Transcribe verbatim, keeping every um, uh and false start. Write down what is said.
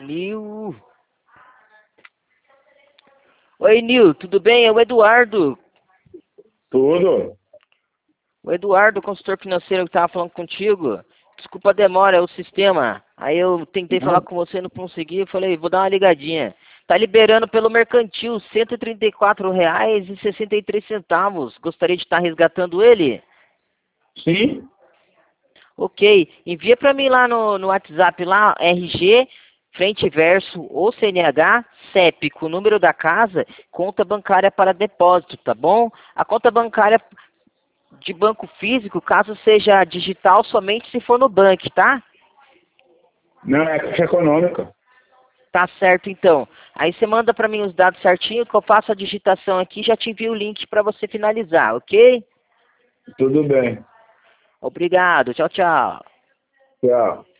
Nil. Oi, Nil, tudo bem? É o Eduardo. Tudo. O Eduardo, consultor financeiro que estava falando contigo. Desculpa a demora, é o sistema. Aí eu tentei falar Não, com você, não consegui. Falei, vou dar uma ligadinha. Tá liberando pelo mercantil cento e trinta e quatro reais e sessenta e três centavos. Gostaria de estar resgatando ele? sim? Ok. Envia para mim lá no, no WhatsApp lá, R G, frente e verso ou C N H, C E P com o número da casa, conta bancária para depósito, tá bom? A conta bancária de banco físico, caso seja digital, somente se for no banco, tá? Não, é Caixa Econômica. Tá certo, então. Aí você manda para mim os dados certinho, que eu faço a digitação aqui e já te envio o link para você finalizar, ok? Tudo bem. Obrigado. Tchau, tchau. Tchau.